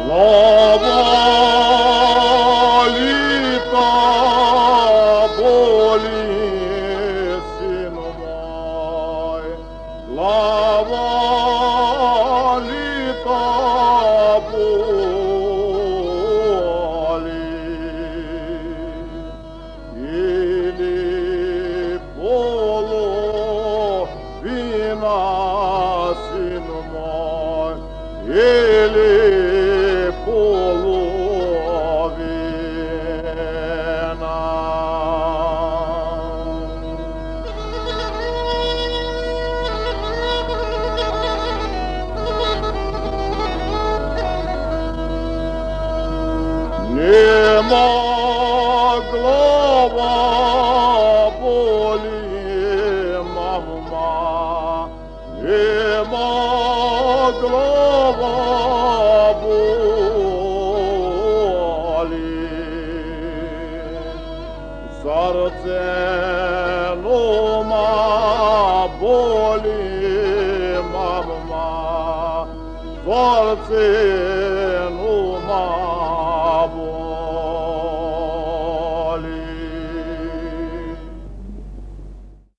Глава літа болі, сину мой, глава літа болі, ілі половина, сину мой, ілі половина. Не могла боли, мама, не могла боли. Серце нема болі, мама, серце